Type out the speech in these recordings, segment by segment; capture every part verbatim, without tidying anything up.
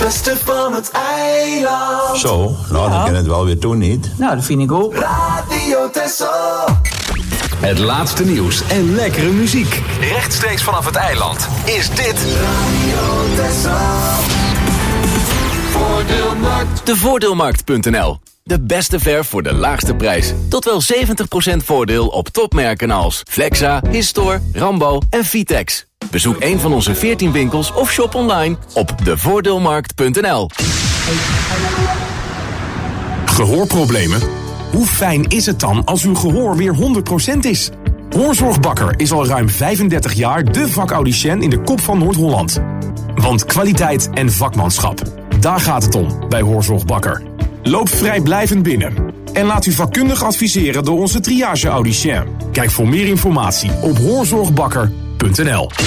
beste van het eiland. Zo, nou dan kan het wel weer doen, niet? Nou, dat vind ik ook. Radio Texel. Het laatste nieuws en lekkere muziek. Rechtstreeks vanaf het eiland is dit Radio Texel. Voordeelmarkt. de voordeelmarkt punt n l. De beste verf voor de laagste prijs. Tot wel zeventig procent voordeel op topmerken als Flexa, Histor, Rambo en Vitex. Bezoek een van onze veertien winkels of shop online op de voordeelmarkt punt n l. Gehoorproblemen? Hoe fijn is het dan als uw gehoor weer honderd procent is? Hoorzorgbakker is al ruim vijfendertig jaar de vacaudicien in de kop van Noord-Holland. Want kwaliteit en vakmanschap, daar gaat het om bij Hoorzorgbakker. Loop vrijblijvend binnen en laat u vakkundig adviseren door onze triage-audicien. Kijk voor meer informatie op hoorzorgbakker punt n l.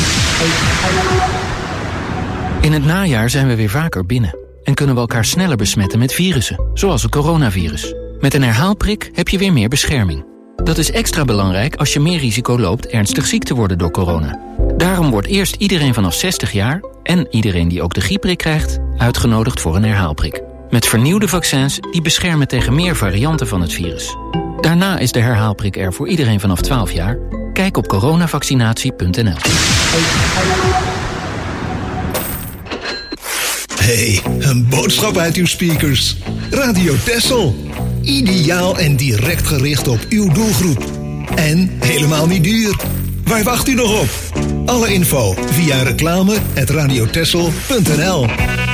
In het najaar zijn we weer vaker binnen en kunnen we elkaar sneller besmetten met virussen, zoals het coronavirus. Met een herhaalprik heb je weer meer bescherming. Dat is extra belangrijk als je meer risico loopt ernstig ziek te worden door corona. Daarom wordt eerst iedereen vanaf zestig jaar en iedereen die ook de griepprik krijgt uitgenodigd voor een herhaalprik. Met vernieuwde vaccins die beschermen tegen meer varianten van het virus. Daarna is de herhaalprik er voor iedereen vanaf twaalf jaar. Kijk op coronavaccinatie punt n l. Hey, een boodschap uit uw speakers. Radio Texel. Ideaal en direct gericht op uw doelgroep. En helemaal niet duur. Waar wacht u nog op? Alle info via reclame at radio texel punt n l.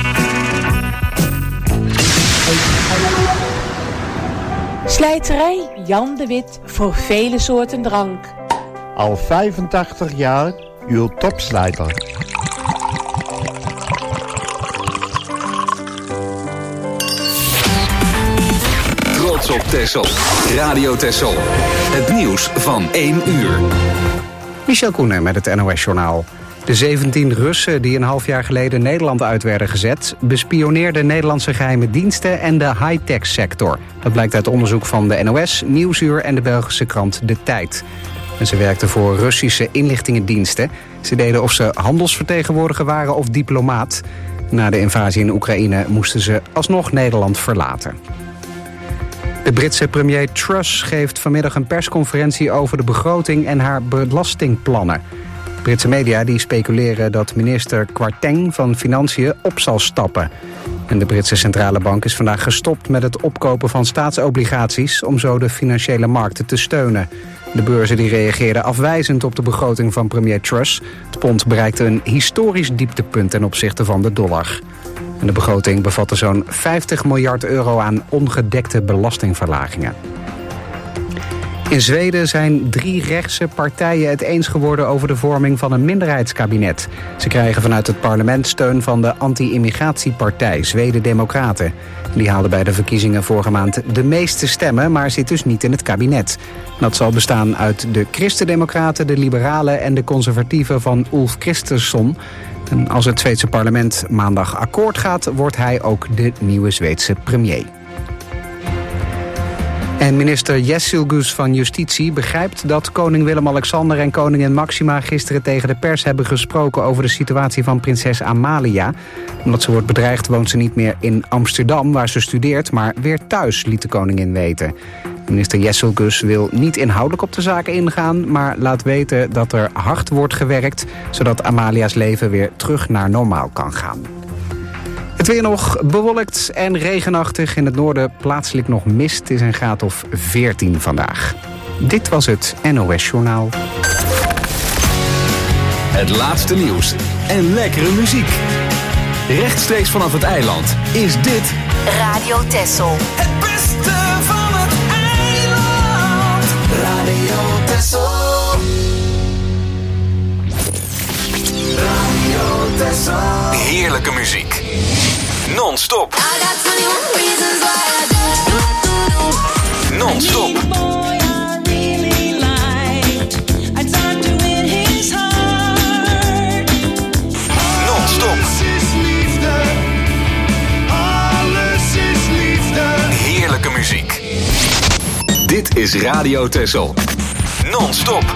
Slijterij Jan de Wit voor vele soorten drank. Al vijfentachtig jaar uw topslijter. Trots op Texel. Radio Texel. Het nieuws van één uur. Michel Koenen met het N O S-journaal. De zeventien Russen die een half jaar geleden Nederland uit werden gezet, bespioneerden Nederlandse geheime diensten en de high-tech sector. Dat blijkt uit onderzoek van de N O S, Nieuwsuur en de Belgische krant De Tijd. En ze werkten voor Russische inlichtingendiensten. Ze deden of ze handelsvertegenwoordiger waren of diplomaat. Na de invasie in Oekraïne moesten ze alsnog Nederland verlaten. De Britse premier Truss geeft vanmiddag een persconferentie over de begroting en haar belastingplannen. Britse media die speculeren dat minister Kwarteng van Financiën op zal stappen. En de Britse centrale bank is vandaag gestopt met het opkopen van staatsobligaties om zo de financiële markten te steunen. De beurzen die reageerden afwijzend op de begroting van premier Truss. Het pond bereikte een historisch dieptepunt ten opzichte van de dollar. En de begroting bevatte zo'n vijftig miljard euro aan ongedekte belastingverlagingen. In Zweden zijn drie rechtse partijen het eens geworden over de vorming van een minderheidskabinet. Ze krijgen vanuit het parlement steun van de anti-immigratiepartij Zweden Democraten. Die haalde bij de verkiezingen vorige maand de meeste stemmen, maar zit dus niet in het kabinet. Dat zal bestaan uit de Christen-Democraten, de Liberalen en de Conservatieven van Ulf Kristersson. En als het Zweedse parlement maandag akkoord gaat, wordt hij ook de nieuwe Zweedse premier. En minister Jessilgus van Justitie begrijpt dat koning Willem-Alexander en koningin Maxima gisteren tegen de pers hebben gesproken over de situatie van prinses Amalia. Omdat ze wordt bedreigd woont ze niet meer in Amsterdam waar ze studeert, maar weer thuis, liet de koningin weten. Minister Jessilgus wil niet inhoudelijk op de zaken ingaan, maar laat weten dat er hard wordt gewerkt, zodat Amalia's leven weer terug naar normaal kan gaan. Het weer nog bewolkt en regenachtig. In het noorden plaatselijk nog mist. Het is een graad of veertien vandaag. Dit was het N O S-journaal. Het laatste nieuws en lekkere muziek. Rechtstreeks vanaf het eiland is dit Radio Texel. Het beste van het eiland. Radio Texel. Radio Texel. heerlijke muziek. Non-stop. Non-stop. Non-stop. Heerlijke muziek. Dit is Radio Texel. Non-stop.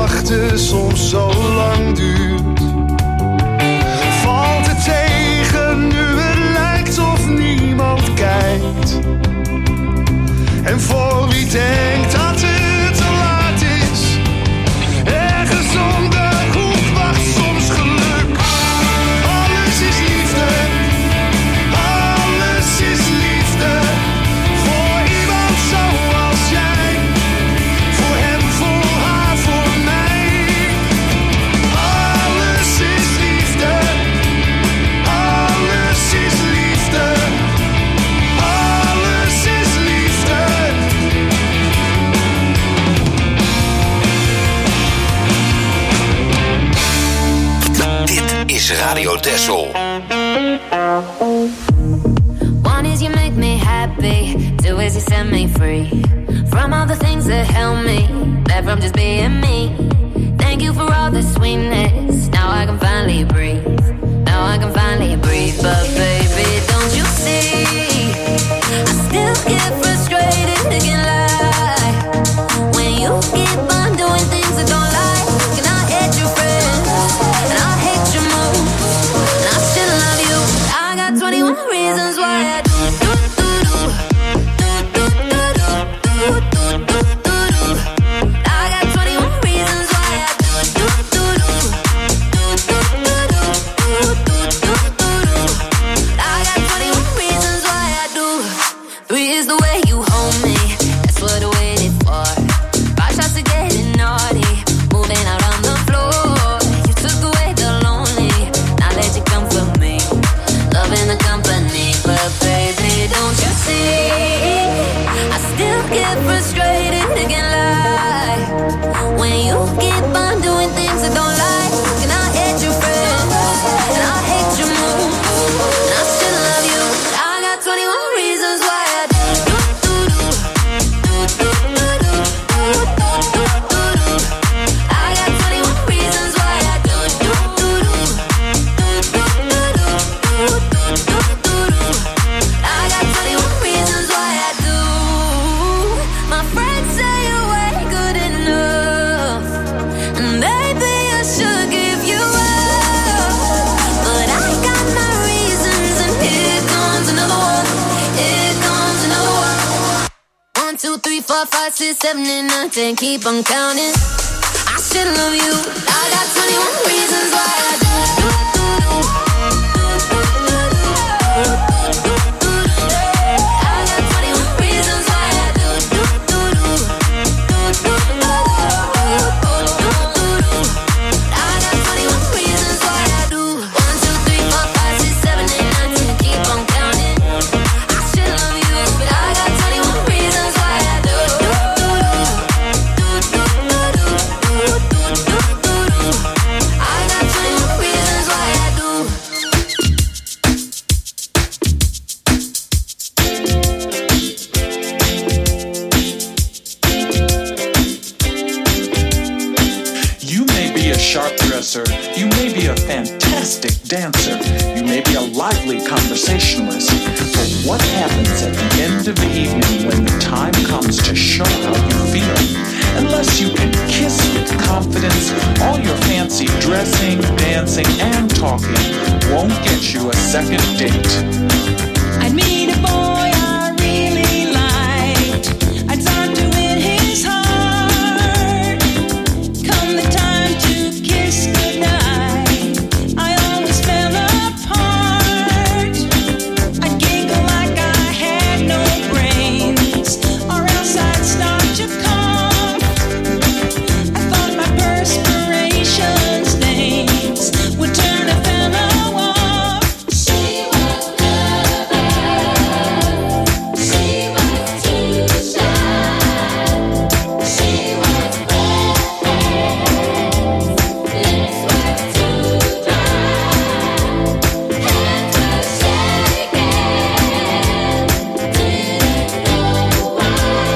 wachten soms zo lang duurt. Valt het tegen nu het lijkt of niemand kijkt. En voor wie denkt dat het te laat is, ergens om de hoek wacht soms geluk. Alles is liefde, alles is liefde. Voor iemand zoals jij, voor hem, voor haar, voor mij. Alles is liefde, alles is liefde, alles is liefde. Dit is Radio Texel. One is you make me happy, two is you set me free from all the things that held me back from just being me. Thank you for all the sweetness, now I can finally breathe. Now I can finally breathe, but baby, don't you see? I still get frustrated, can't lie. When you keep on doing things I don't like, and I hate your friends, and I hate your moves, and I still love you. I got twenty-one reasons why I do do do do do do do do do do do. I got twenty-one reasons why I do do do do do do do do do do. I got twenty-one reasons why I do. Three is the way you hold me, that's what I waited for. Five shots of getting naughty, moving out on the floor. You took away the lonely, now let you comfort me, loving the company. But baby, don't you see? I still get frustrated, can't lie. When you keep on doing things I don't like, and I hate your friends, and I hate your moves, and I still love you. I got twenty-one reasons why I do do do do do do do do do do do. I got twenty-one reasons why I do do do do do do do do do do. I got twenty-one reasons why I do. My friends say you ain't good enough, and maybe I should give you up, but I got my reasons, and here comes another one. Here comes another one. One, two, three, four, five, six, seven, eight, nine, ten. Keep on counting. I still love you. I got twenty-one reasons why I do do do do do do do do. I got twenty-one reasons why I do do do do do do do do. I got twenty-one reasons why I do. One, two, three, four, five, six, seven, eight, nine, ten. Keep on counting. I still love you, but I got twenty-one reasons why I do do do do do do do do do do. I got twenty-one reasons why I do. You may be a sharp dresser, you may be a fantastic dancer, you may be a lively conversationalist, but what happens at the end of the evening when the time comes to show how you feel? Unless you can kiss with confidence, all your fancy dressing, dancing, and talking won't get you a second date. I'd meet a boy I really liked, I'd start to win his heart. Come the time to kiss goodnight, I always fell apart. I'd giggle like I had no brains, or else I'd start to cough. I thought my perspiration stains would turn a fellow off. She was nervous, she was too shy, she was breathless, lips were too dry, hands were shaking, didn't know why.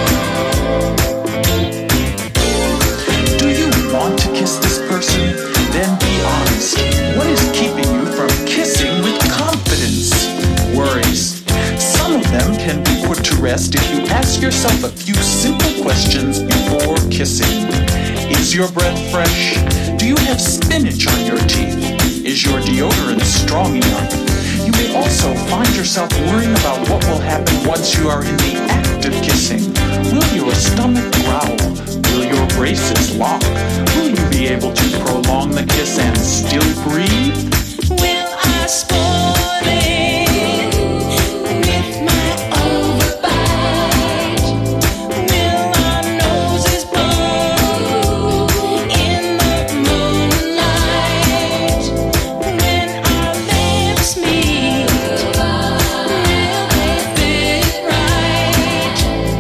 Do you want to kiss this person? Then be honest. What is keeping you from kissing with confidence? Worries. Some of them can be put to rest if you ask yourself a few simple questions before kissing. Is Is your breath fresh? Do you have spinach on your teeth? Is your deodorant strong enough? You may also find yourself worrying about what will happen once you are in the act of kissing. Will your stomach growl? Will your braces lock? Will you be able to prolong the kiss and still breathe? Will I spoil it with my overbite? Will our noses blow in the moonlight? When our lips meet, will they fit right?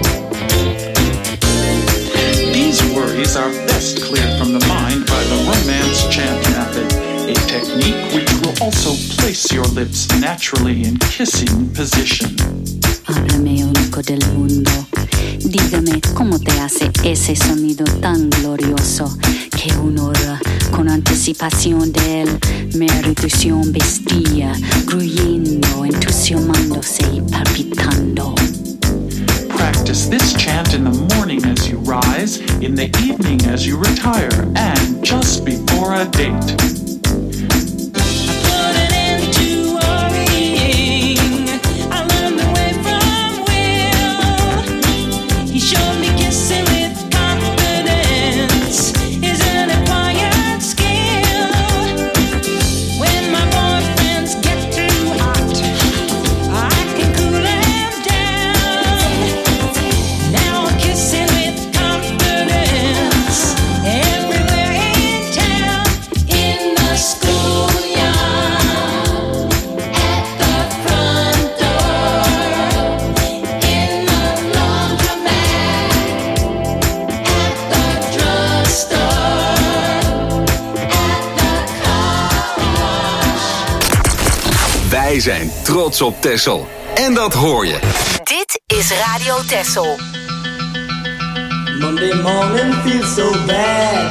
These worries are best cleared from the mind by the romance chant method, a technique which will also place your lips naturally in kissing position. Háblame único del mundo, dígame cómo te hace ese sonido tan glorioso que uno ora con anticipación de él, mi intuición vestía, gruyendo, entusiasmándose y palpitando. Practice this chant in the morning as you rise, in the evening as you retire, and just before a date. Wij zijn trots op Texel. En dat hoor je. Dit is Radio Texel. Monday morning feels so bad.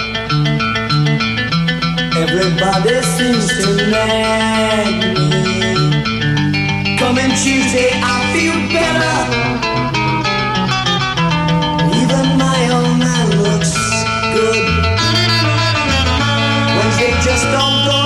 Everybody seems to nag me. Coming Tuesday I feel better. Even my old man looks good. Wednesday just don't go.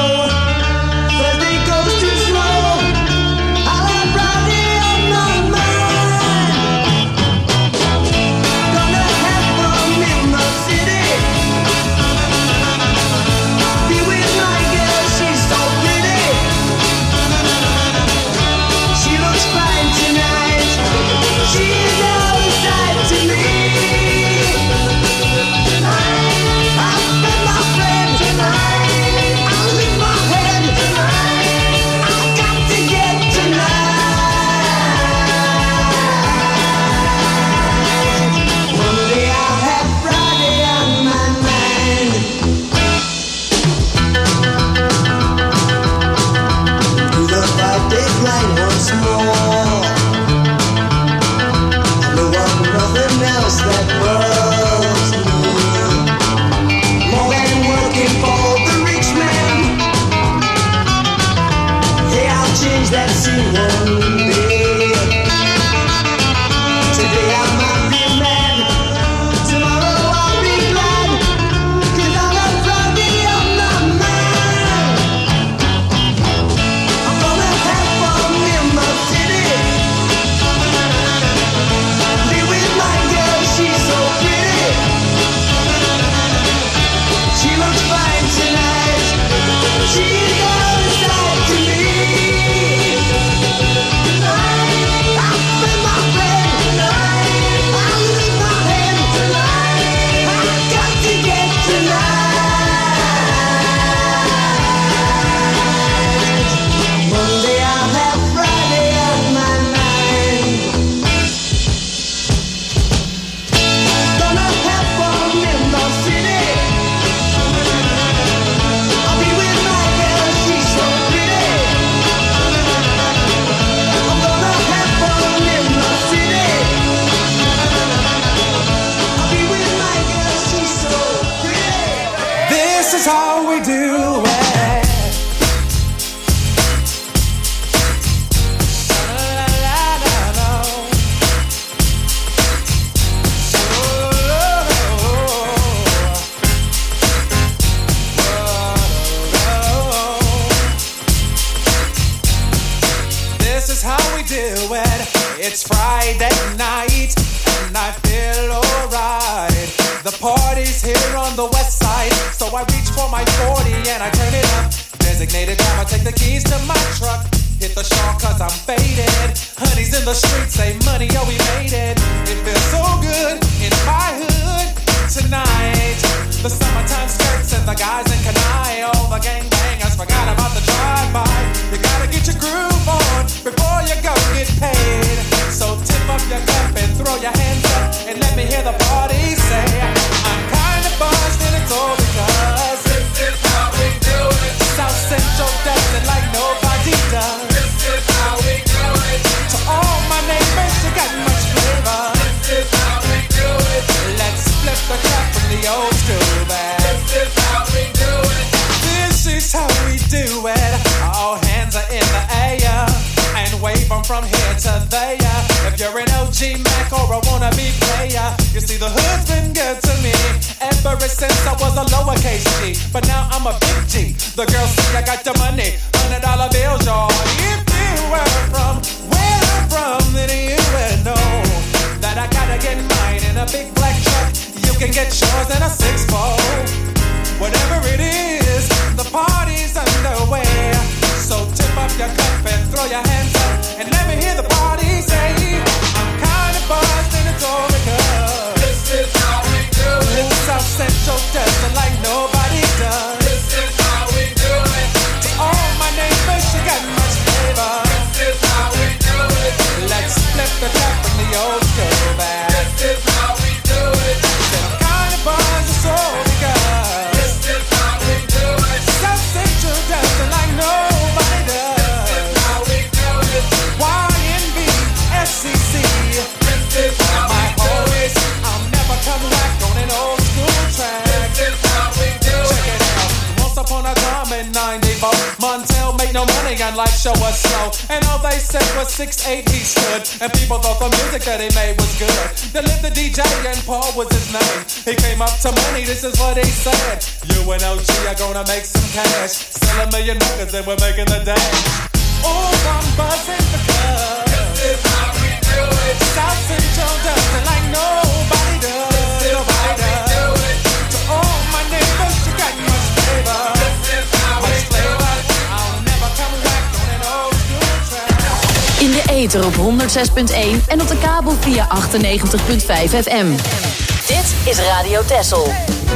It's Friday night and I feel alright. The party's here on the west side, so I reach for my forty and I turn it up. Designated driver, take the keys to my truck. Hit the shawl cause I'm faded. Honey's in the streets, say money, oh we made it. It feels so good in my hood tonight. The summertime skirts and the guys in Kanai. All the gangbangers forgot about the drive-by. You gotta get your groove on before you go get paid. So tip up your cup and throw your hands up and let me hear the party say, I'm kinda buzzed and it's all because this is how we do it. South Central does it like nobody does. This is how we do it. To all my neighbors, you got much flavor. This is how we do it. Let's flip the crap from the old school back. This is how we do it. This is how we do it. All hands are in the air and wave them from here to there. If you're an O G Mac or a wannabe player, you see the hood's been good to me ever since I was a lowercase G. But now I'm a big G. The girls see I got the money, hundred dollar bills, y'all. If you were from where I'm from, then you would know that I gotta get mine in a big black truck. You can get yours in a six fold. Whatever it is, the party's underway. So tip up your cup and throw your hands up and let me hear the party say, I'm kinda buzzed and it's all because this is how we do it. South Central does it like nobody does. This is how we do it. To all my neighbors, you got much flavor. This is how we do it. Let's flip the cup from the old school back. This is how we do it. Said I'm kinda buzzed, it's all because this is how we do it. South Central does it like nobody does. This is how we do it. Y N B, S C C. This is how my always, I'll never come back on an old school track. This is how we do it. Check it out. Once upon a time in ninety-four, Montel made no money and life show was slow. And all they said was six eight he stood. And people thought the music that he made was good. They lived the D J and Paul was his name. He came up to money, this is what he said. You and O G are gonna make some cash. Sell a million records and we're making the dash. Oh, I'm buzzing because this is how we do it. South Central does it like nobody does. This is nobody how we do it. To all my neighbors, you got much flavor. This is how much we flavor. Do it. I'll never come back on an old school track. In de ether op honderd zes punt één en op de kabel via achtennegentig punt vijf F M. Dit is Radio Texel.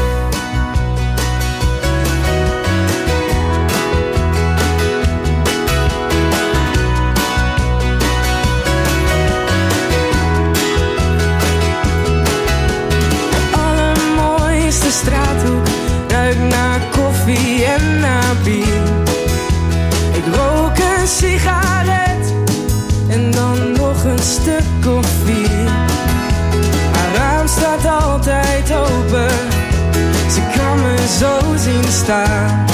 De straathoek ruikt naar koffie en naar bier. Ik rook een sigaret en dan nog een stuk of vier. Haar raam staat altijd open, ze kan me zo zien staan.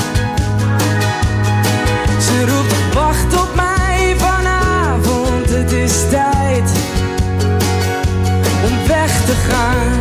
Ze roept wacht op mij vanavond, het is tijd om weg te gaan.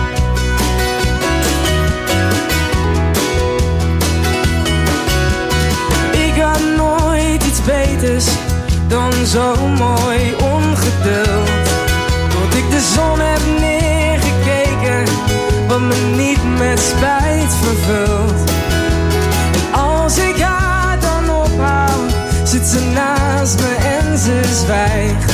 Beters dan zo mooi ongeduld. Tot ik de zon heb neergekeken, wat me niet met spijt vervult. En als ik haar dan ophoud, zit ze naast me en ze zwijgt.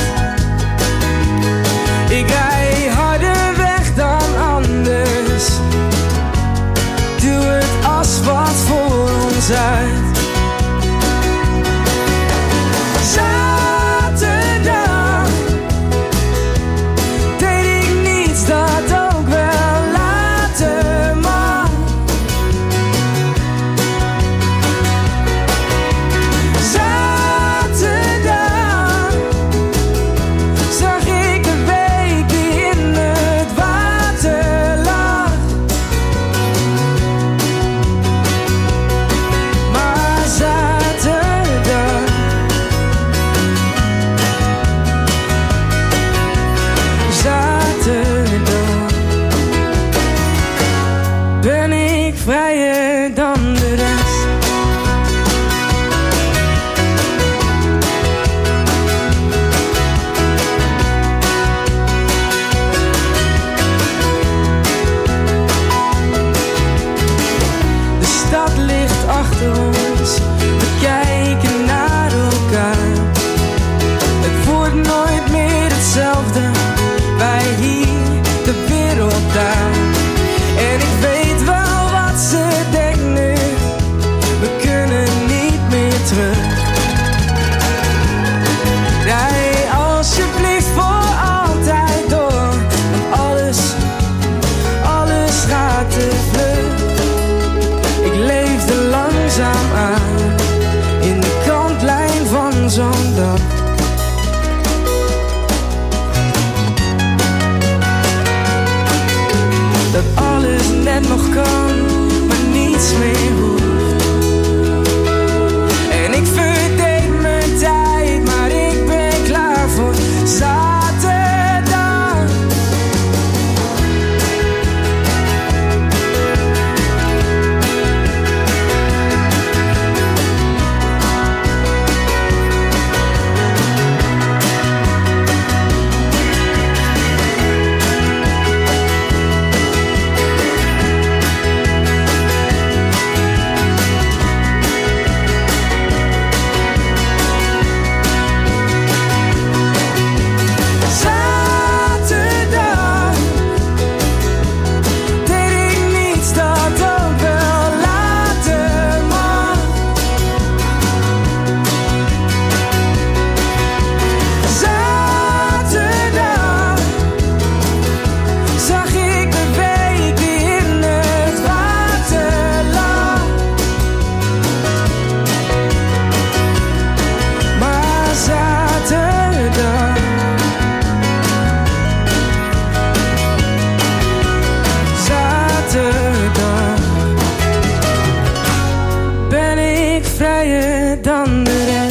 Ik rij harder weg dan anders, duw het asfalt voor ons uit. Zaterdag deed ik niets dat ook wel later mag. Zaterdag zag ik de week die in het water lag. Maar zaterdag ben ik vrijer dan de rest. meer dan de rest.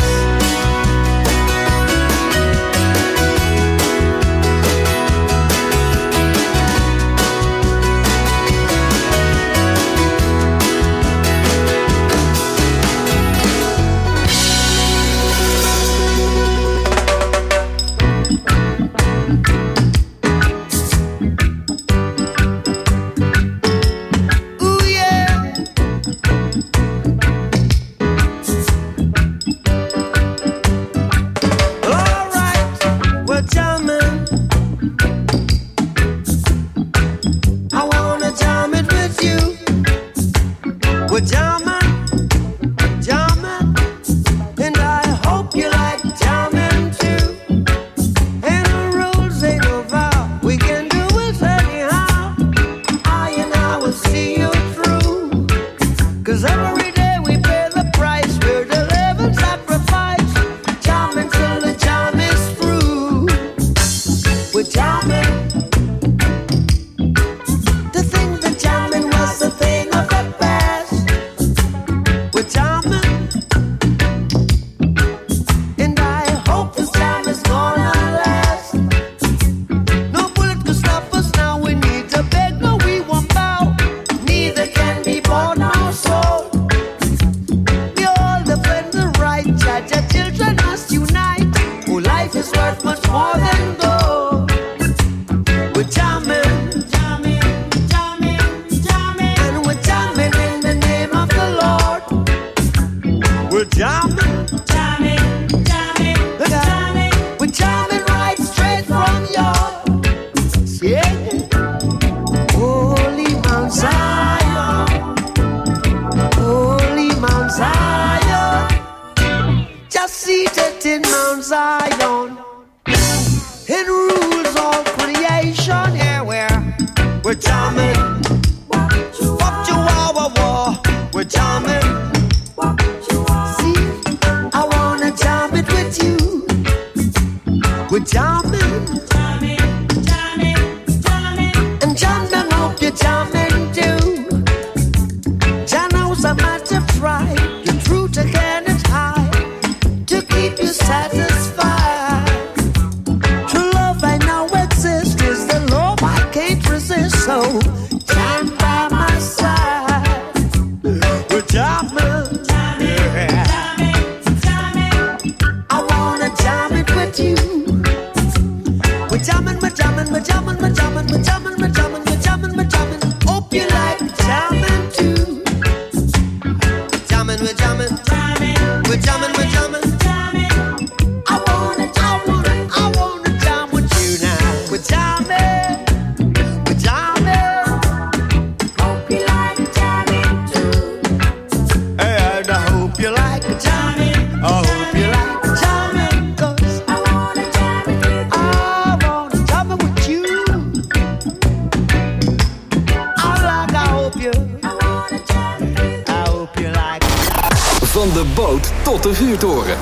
Van de boot tot de vuurtoren.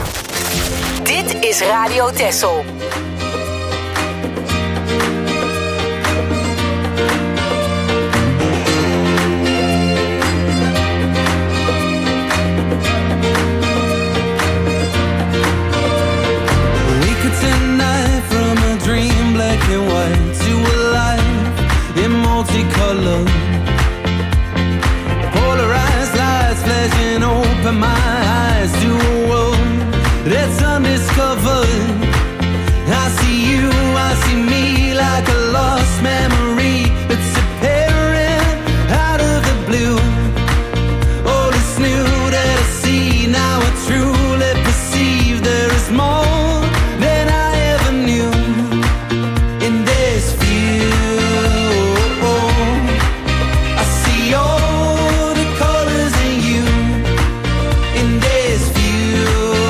Dit is Radio Texel. We could tonight from a dream black and white to a life in multicolor. Polarized lights flashing open my eyes to a world that's undiscovered. I see you, I see me like a lost memory that's appearing out of the blue. All is new that I see, now I truly perceive there is more than I ever knew in this view. I see all the colors in you in this view.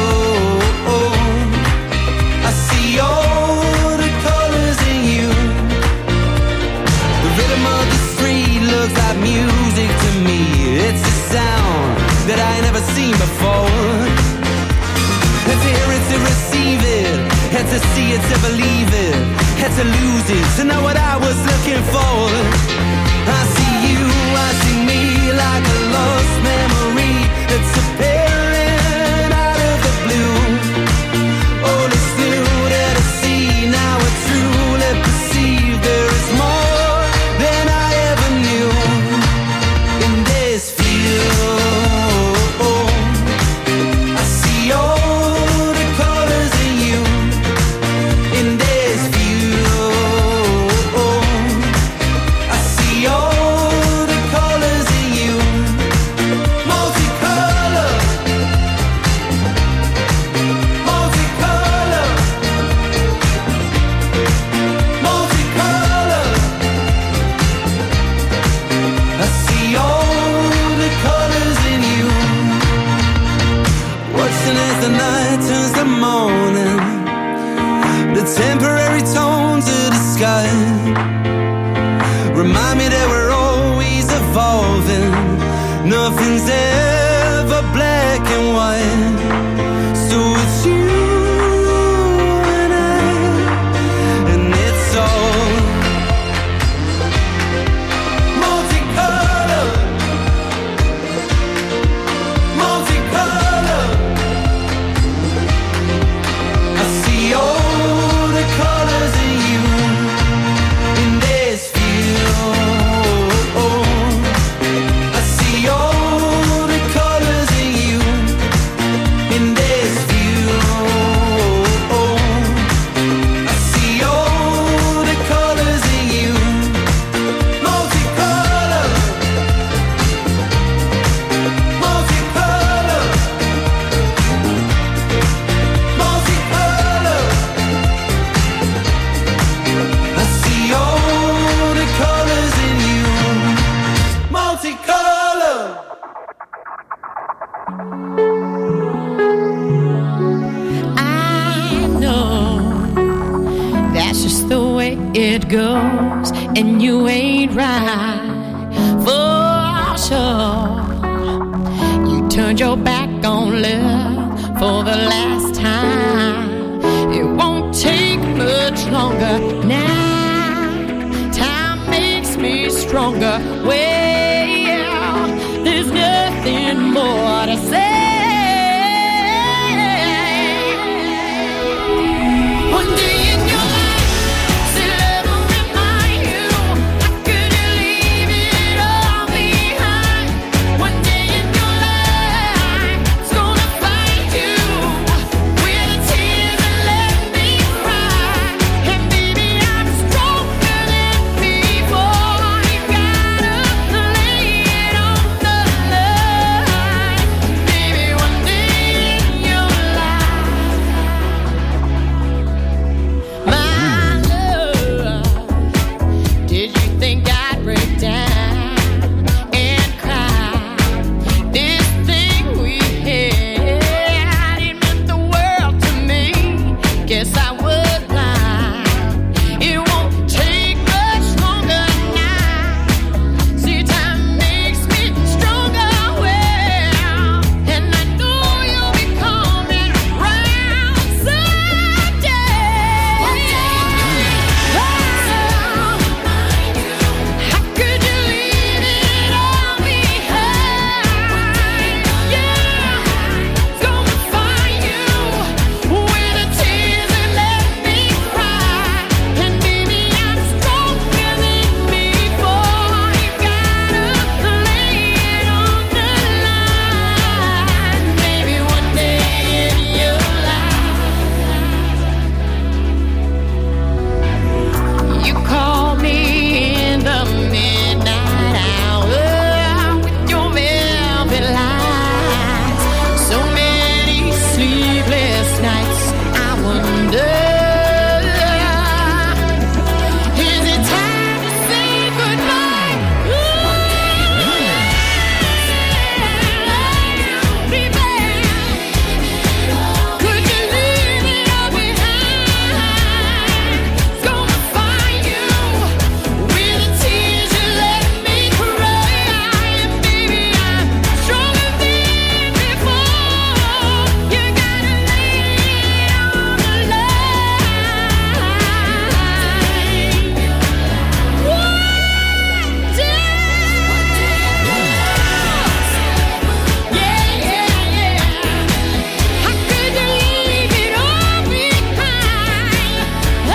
I see all the colors in you. The rhythm of the street looks like music to me. It's a sound that I ain't never seen before. Had to hear it to receive it, had to see it to believe it, had to lose it to know what I was looking for. I see you, I see me like a lost memory that's appearing out never black and white. So it's you and I, and it's all multicolor, multicolor. I see all the colors in you in this view. I see all the colors in you in this view. I see all the colors in you, multicolor, multicolor, multicolor. I see all the colors in you, multicolor. I know that's just the way it goes, and you ain't right for sure. You turned your back on love for the last time. It won't take much longer now. Time makes me stronger. Well, there's nothing more to say. One day in your life, say love will remind you. How could you leave it all behind? One day in your life, it's gonna find you with the tears and let me cry. And baby, I'm stronger than before. You gotta lay it on the line. Baby, one day in your life, my love, did you think I'd break down and cry? This thing we had, it meant the world to me. Guess I was blind. It won't take much longer now. See, time makes me stronger. Well, and I know you'll be coming round someday. How could you leave it all behind? Yeah, it's gonna find you with the tears and let me cry. And baby, I'm stronger than before. You gotta lay it on the line. Maybe one day in your life, you call me in the midnight hour with your velvet lies. So many sleepless nights, I wonder, is it time to say goodbye? Baby, could you leave it all behind? It's gonna find you with the tears you let me cry. And baby, I'm stronger than before. You gotta lay it on the line. One day, yeah, yeah, yeah. How could you leave it all behind? Oh,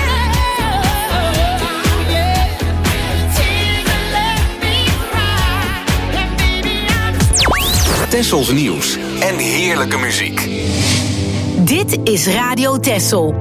yeah. Tears that let me cry. And baby, I'm Tessels nieuws en heerlijke muziek. Dit is Radio Tessel.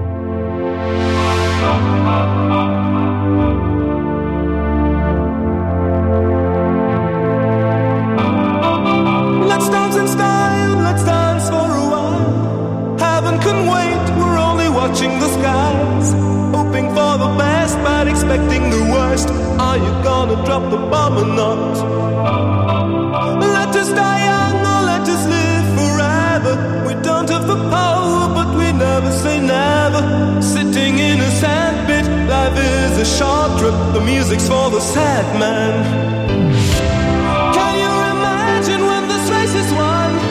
Let's dance in style, let's dance for a while. Heaven can wait, we're only watching the skies. Hoping for the best, but expecting the worst. Are you gonna drop the bomb or not? Let us die young or let us live forever. We don't have the power, but we never say never. Sitting in a sandpit, life is a short trip. The music's for the sad man. Can you imagine when this race is won?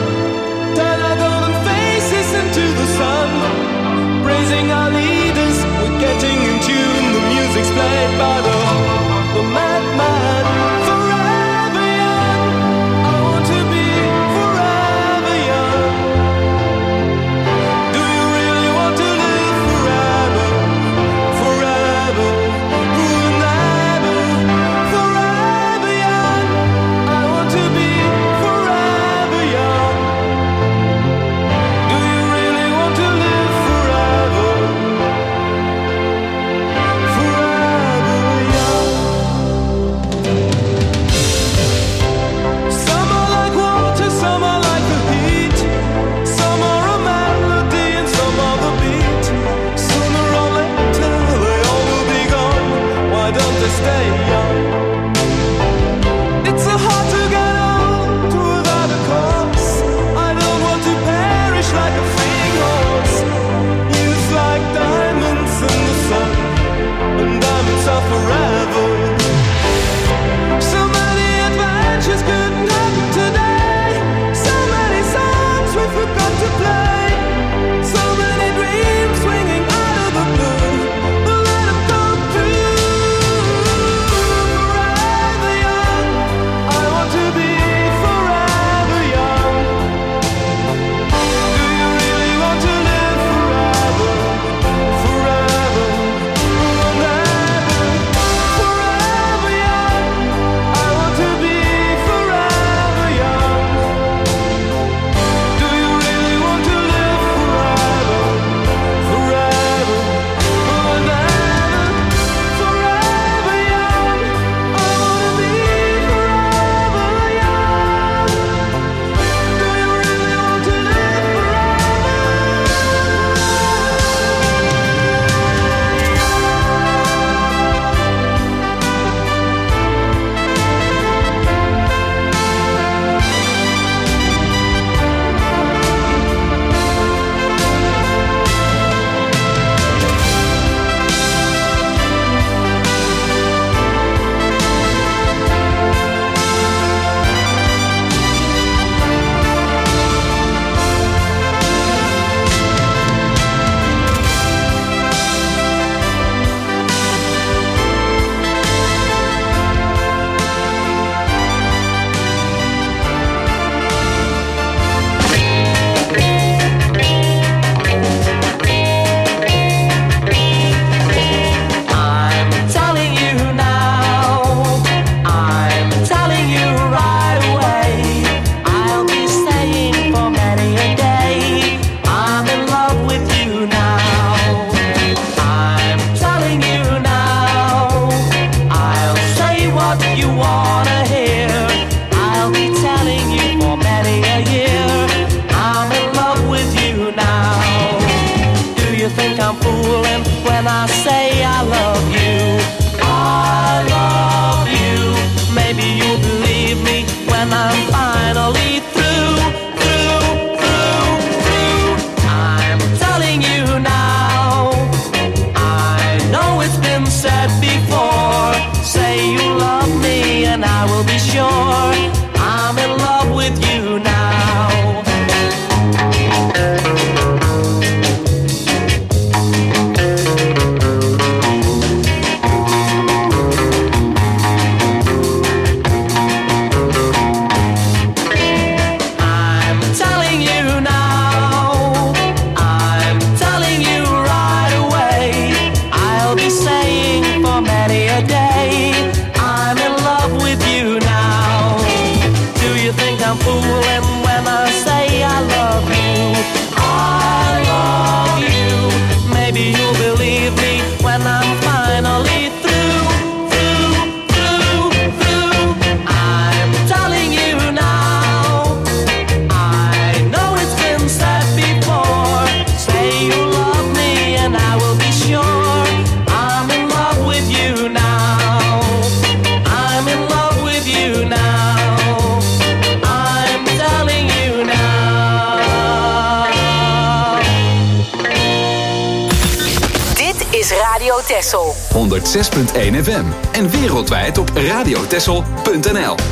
Radio Texel. honderdzes punt één F M en wereldwijd op radiotexel punt n l.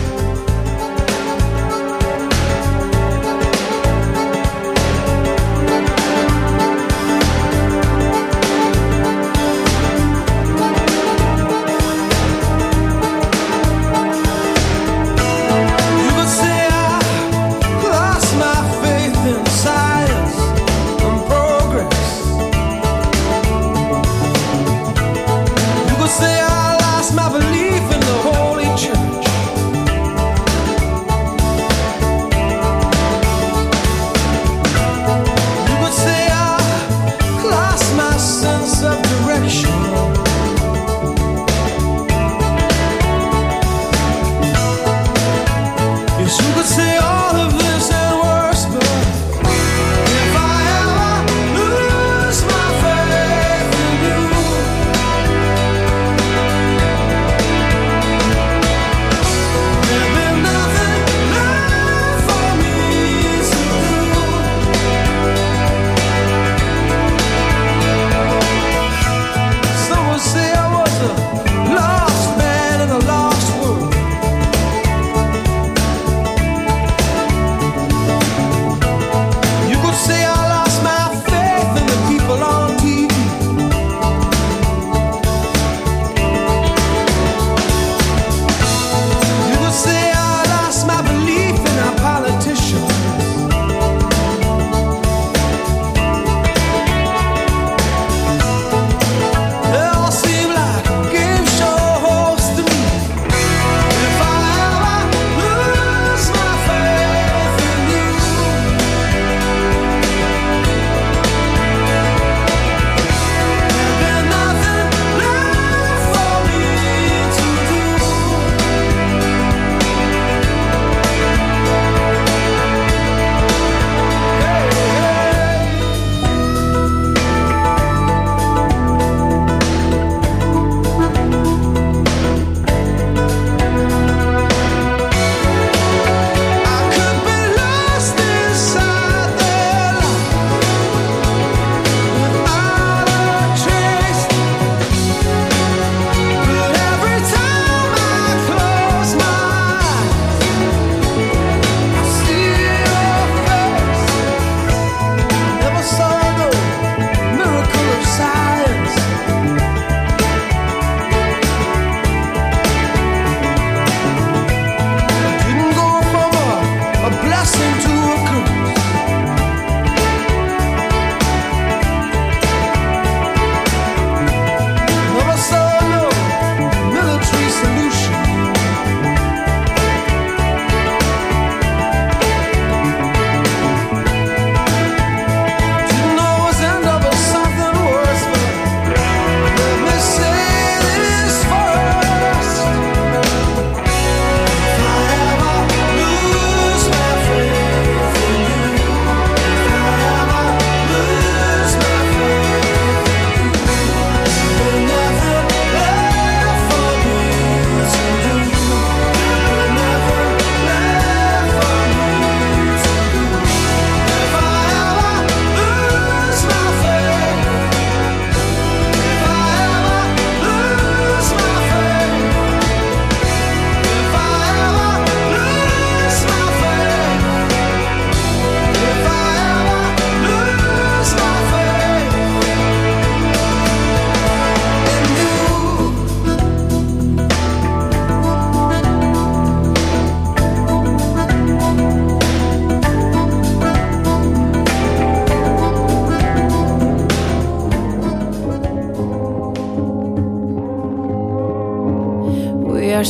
are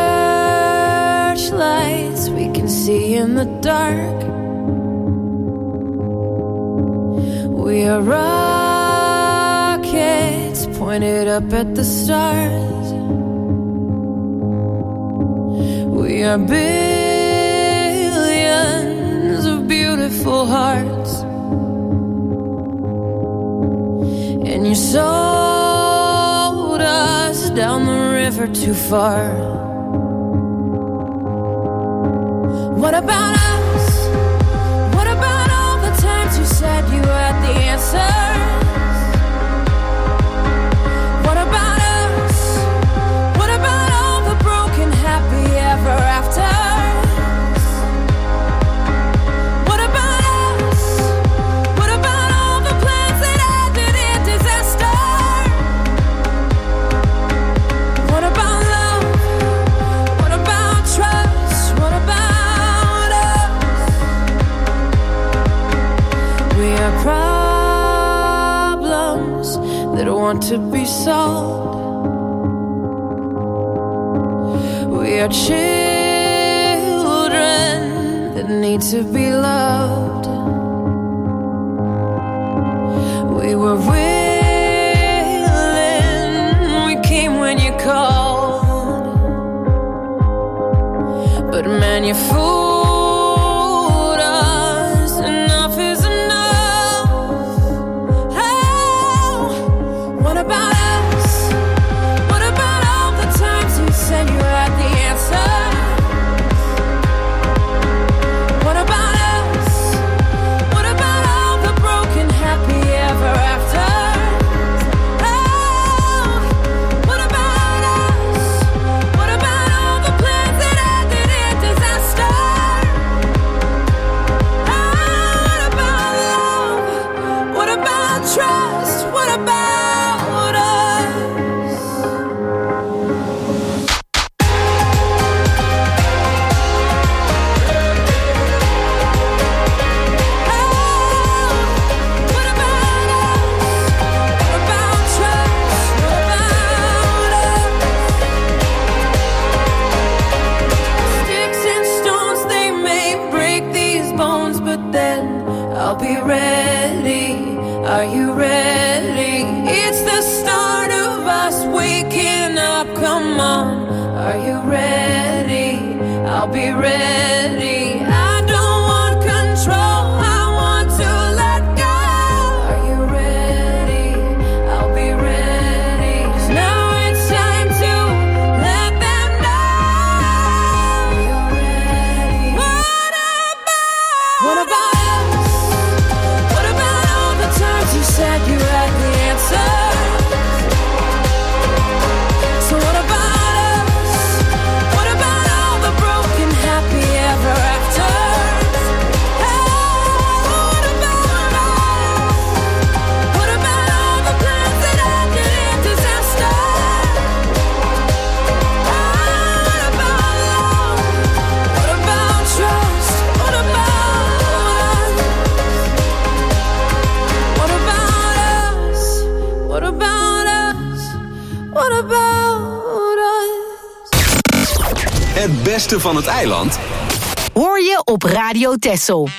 searchlights we can see in the dark. We are rockets pointed up at the stars. We are billions of beautiful hearts. And you sold us down the river too far. What about us? What about all the times you said you had the answers? that want to be sold. We are children that need to be loved. We were willing, we came when you called, but man, you fooled us. Enough is enough. Oh, what about us? What about all the times you said you had the answer? What about us? What about all the broken happy ever after? Oh, what about us? What about all the plans that ended in disaster? Oh, what about love? What about trust? What about us? Sticks and stones, they may break these bones, but then I'll be ready. Are you ready? It's the start of us waking up. Come on, are you ready? I'll be ready. I don't want control, I want to let go. Are you ready? I'll be ready. 'Cause now it's time to let them know. Are you ready? What about? What about us? What about all the times you said you had the answer? So what about us? What about all the broken happy ever after? Oh, what about us? What about all the plans that ended in disaster? Oh, what about love? What about trust? What about us? What about us? What about us? What about us? Het beste van het eiland Hoor je op Radio Texel.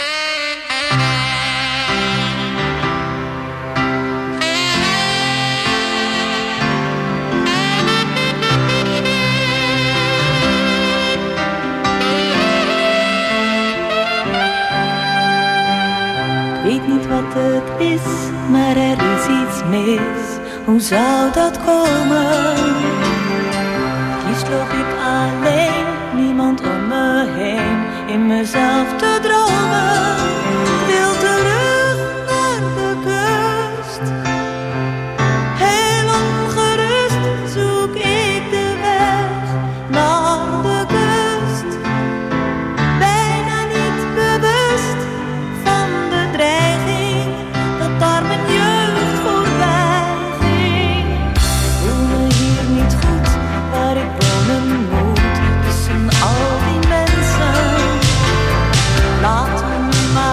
Ik weet niet wat het is, maar er is iets mis. Hoe zou dat komen? Liefst loop ik alleen, niemand om me heen, in mezelf te dromen. Ik wil terug naar de kust. Heel ongerust zoek ik de weg naar de kust. Bijna niet bewust van de dreiging dat daar mijn jeugd voorbij ging. Ik voel me hier niet goed, waar ik wonen moet, tussen al die mensen. Laat me maar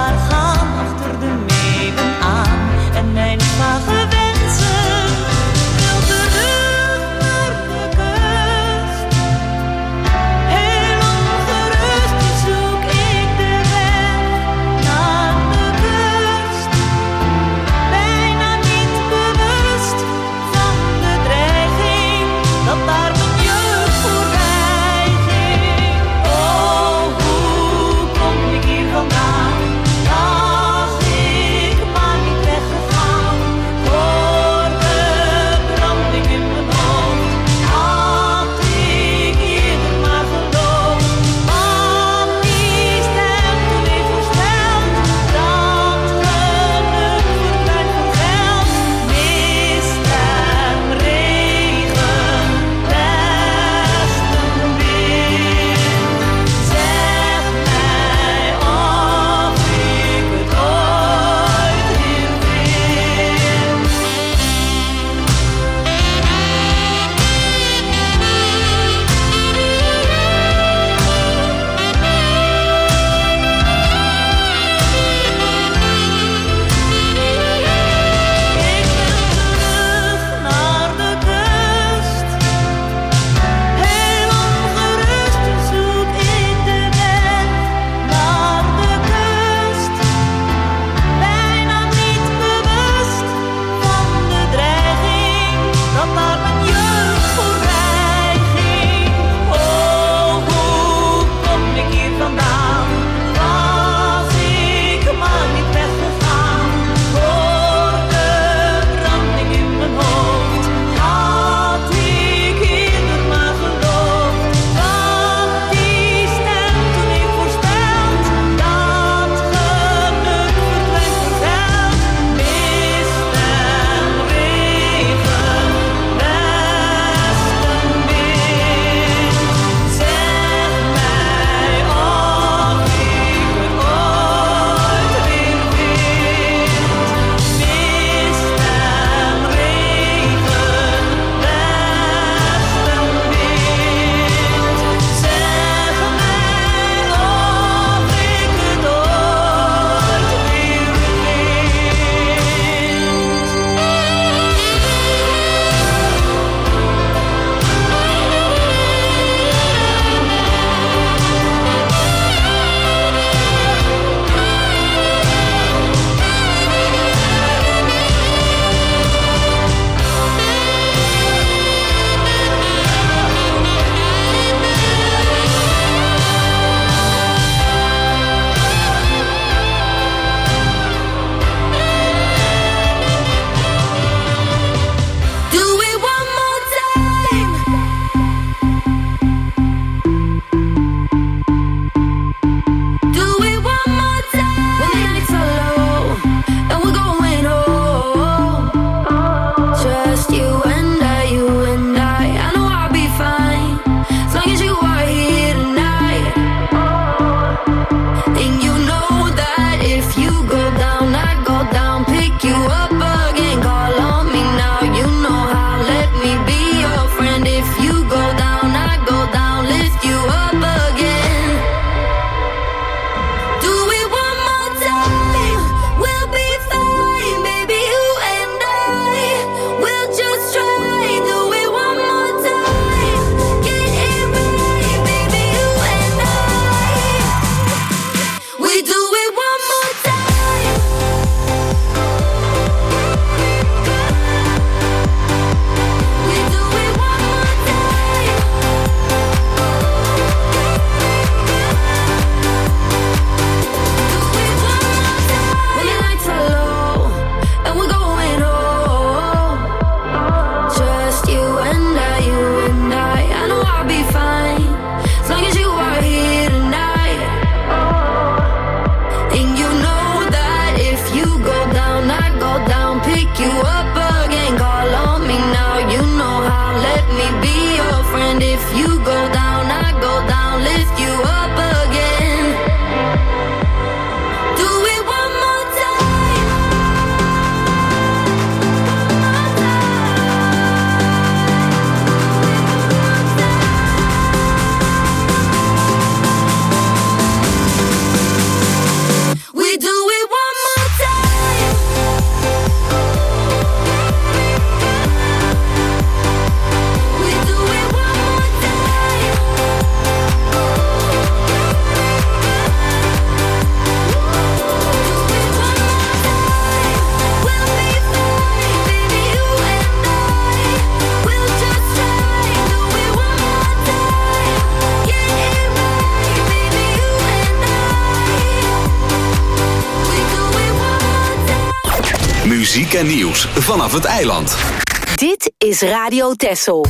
muziek en nieuws vanaf het eiland. Dit is Radio Texel.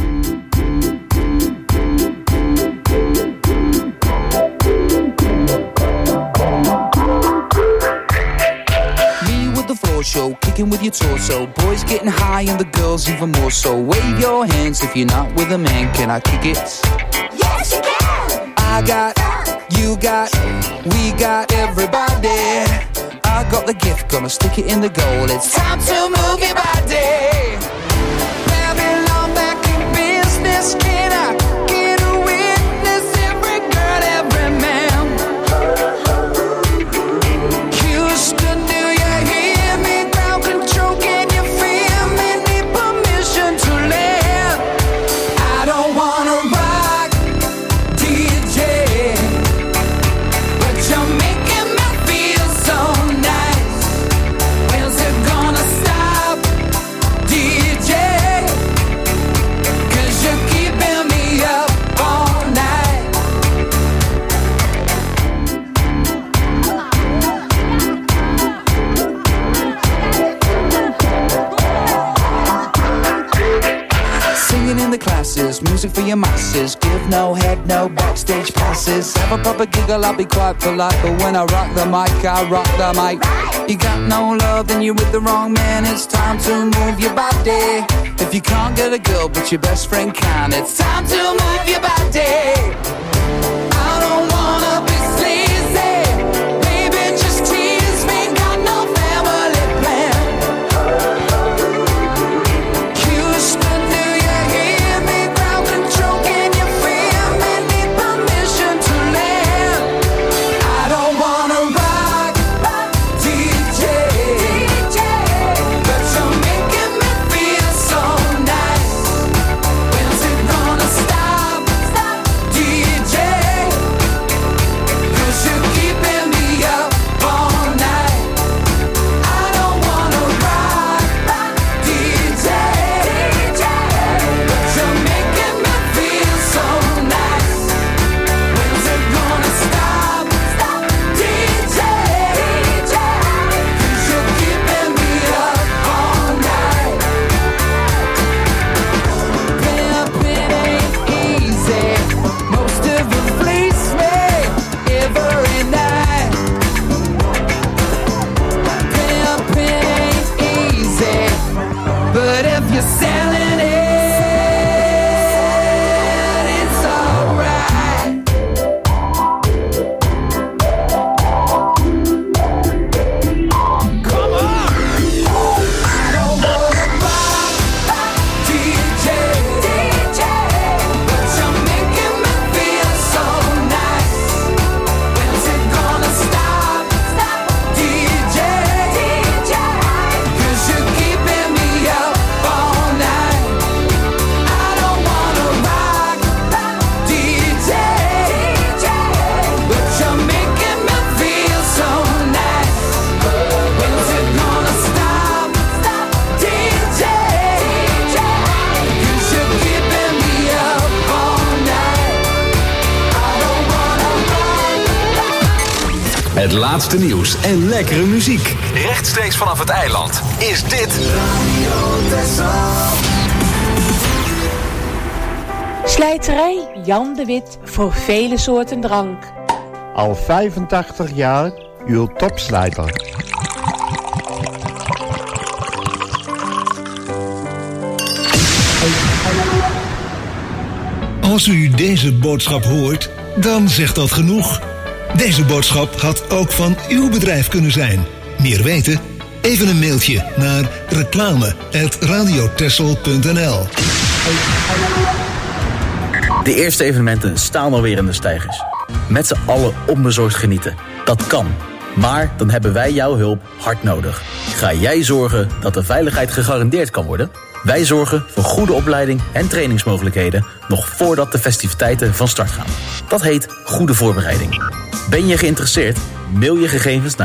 Show, kicking with your torso. Boys getting high and the girls even more so. Wave your hands if you're not with a man. Can I kick it? Yes, you can. I got, you got, we got everybody. I got the gift, gonna stick it in the goal. It's time to move your body. Babylon back in business. Can I get a witness? Every girl, every man. Houston, do you hear me? Ground control, can you feel me? Need permission to live. I don't wanna rock, D J, but you're making me feel so nice. When's it gonna stop, D J? 'Cause you're keeping me up all night. Singing in the classes, music for your masses. Give no head, no backstage passes. Have a proper giggle, I'll be quite polite. But when I rock the mic, I rock the mic. You got no love, then you're with the wrong man. It's time to move your body. If you can't get a girl, but your best friend can, it's time to move your body. I don't wanna be sleazy. Baby, just tease me. Got no family plan. Houston, do you hear me? Ground control, can you feel me? Need permission to land. I don't wanna rock, D J, but you're making me feel so nice. When's it gonna stop, D J? 'Cause you're keeping me up all night. I don't wanna rock, D J, but you're making me feel so nice. When's it gonna stop, D J? 'Cause you're keeping me up all night. Pimpin' ain't easy. Most of them fleece me every night. Pimpin' ain't easy, but if you're selling it, it's alright. Come on! I don't wanna rock, D J, but you're making me feel so nice. When's it gonna stop, D J? 'Cause you're keeping me up all night. I don't wanna rock, D J, but you're making me feel so nice. When's it gonna stop, D J? 'Cause you're keeping me up all night. I don't wanna rock. Het laatste nieuws en lekkere muziek. Rechtstreeks vanaf het eiland is dit Slijterij Jan de Wit voor vele soorten drank. Al vijfentachtig jaar uw topslijter. Als u deze boodschap hoort, dan zegt dat genoeg. Deze boodschap had ook van uw bedrijf kunnen zijn. Meer weten? Even een mailtje naar reclame apenstaartje radiotessel punt n l. De eerste evenementen staan alweer in de steigers. Met z'n allen onbezorgd genieten. Dat kan. Maar dan hebben wij jouw hulp hard nodig. Ga jij zorgen dat de veiligheid gegarandeerd kan worden? Wij zorgen voor goede opleiding en trainingsmogelijkheden nog voordat de festiviteiten van start gaan. Dat heet goede voorbereiding. Ben je geïnteresseerd? Mail je gegevens naar